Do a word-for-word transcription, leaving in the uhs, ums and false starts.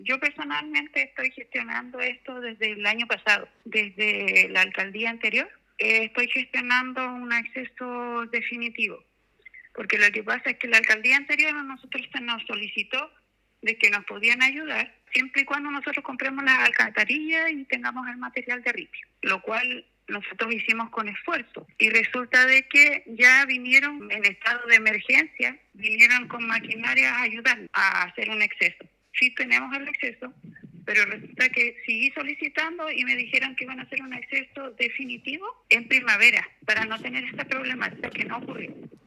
Yo personalmente estoy gestionando esto desde el año pasado, desde la alcaldía anterior. Eh, estoy gestionando un acceso definitivo, porque lo que pasa es que la alcaldía anterior a nosotros se nos solicitó de que nos podían ayudar siempre y cuando nosotros compremos las alcantarillas y tengamos el material de ripio, lo cual nosotros hicimos con esfuerzo. Y resulta de que ya vinieron en estado de emergencia, vinieron con maquinaria a ayudar a hacer un acceso. Sí tenemos el acceso, pero resulta que seguí solicitando y me dijeron que iban a hacer un acceso definitivo en primavera para no tener esta problemática que no ocurrió.